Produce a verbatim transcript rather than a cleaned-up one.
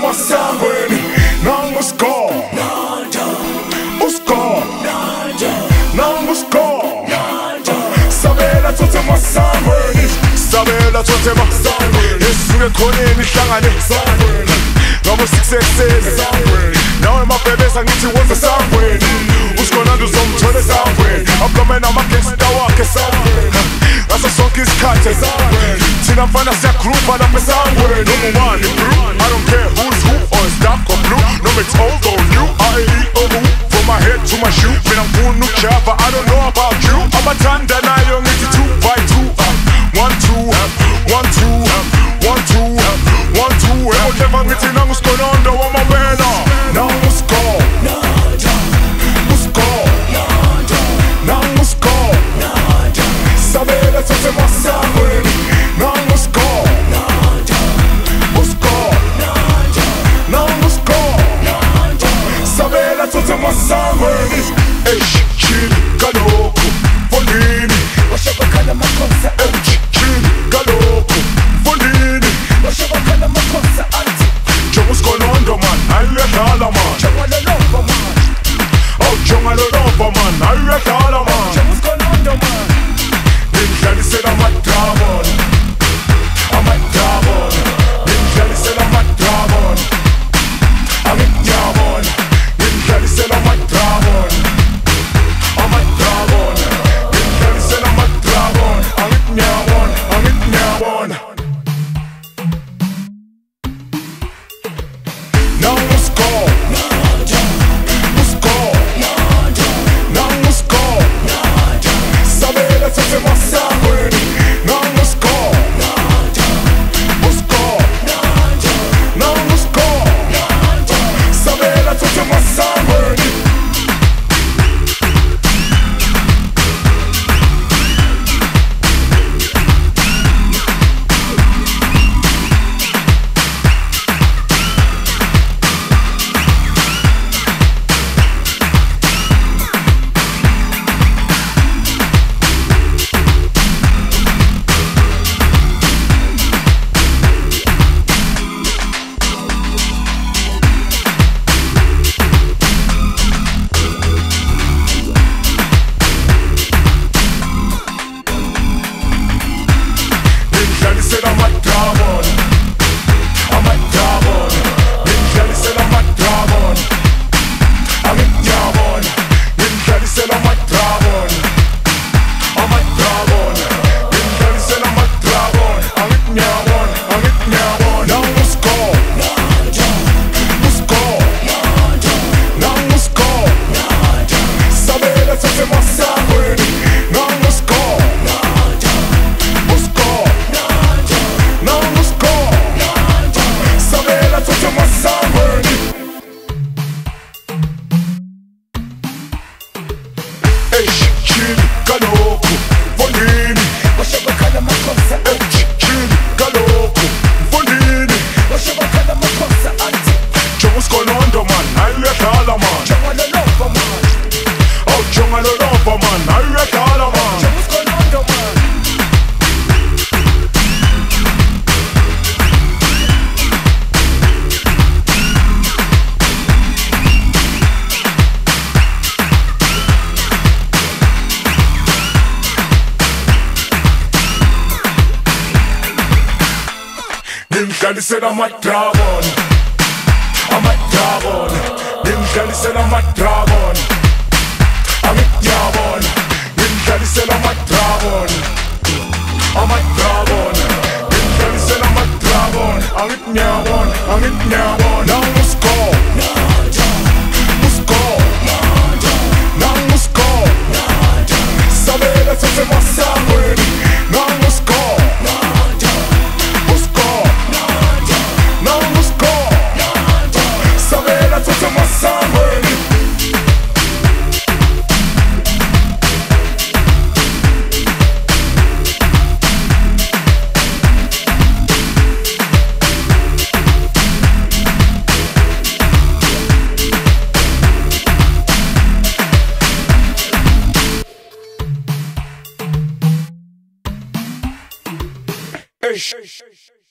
masangweni nangu-score u-score nangu-score sabela thothe masangweni sabela thothe masangweni isuke khoneni ihlangane ngoba six ekuseni nawe mabhebeza ngithi wenze sangweni usikhonanda uzomthola esangweni ablome namagangsta wakhe esangweni ngaso sonke isikhathi thina mfana siyagrupha lapha esangweni noma ubani I don't care who's who or it's dark or blue noma it's old or new I E O U from my head to my shoe mina ngifuna ukujava I don't know about you abathandanayo ngithi two by two one two one two one two one two emohleva ngithi nangu-sconondo wamawena nangu-score u-score nangu-score sabela thothe masangweni nangu-score u-score nangu-score sabela thothe masangweni eshchili kalokhu fondini washebakhala makhosa eshchili kalokhu fondini washebakhala makhosa anti njengo-sconondo man ayuyadlala man njengalolova man awu njengalolova man ayuyadlala man njengo-sconondo man ngimdlalisela ama-dragon ama-dragon ngimdlalisela ama-dragon angikunyabona ngimdlalisela ama-dragon ama-dragon ngimdlalisela ama-dragon angikunyabona angikunyabona nangu-score u-score nangu-score sabela thothe masangweni nangu-score u-score nangu-score sabela thothe masangweni eshchili kalokhu fondini washebakhala makhosa eshchili kalokhu fondini washebakhala makhosa anti njengo-sconondo man ayuyadlala man njengalolova man awu njengalolova man ayuyadlala man njengo-sconondo man ngimdlalisela ama-dragon ama-dragon ngimdlalisela ama-dragon angikunyabona ngimdlalisela ama-dragon ama-dragon ngimdlalisela ama-dragon angikunyabona angikunyabona nangu-score u-score nangu-score sabela thothe masangweni nangu-score sabela thothe masangweni Hey, hey, hey, hey.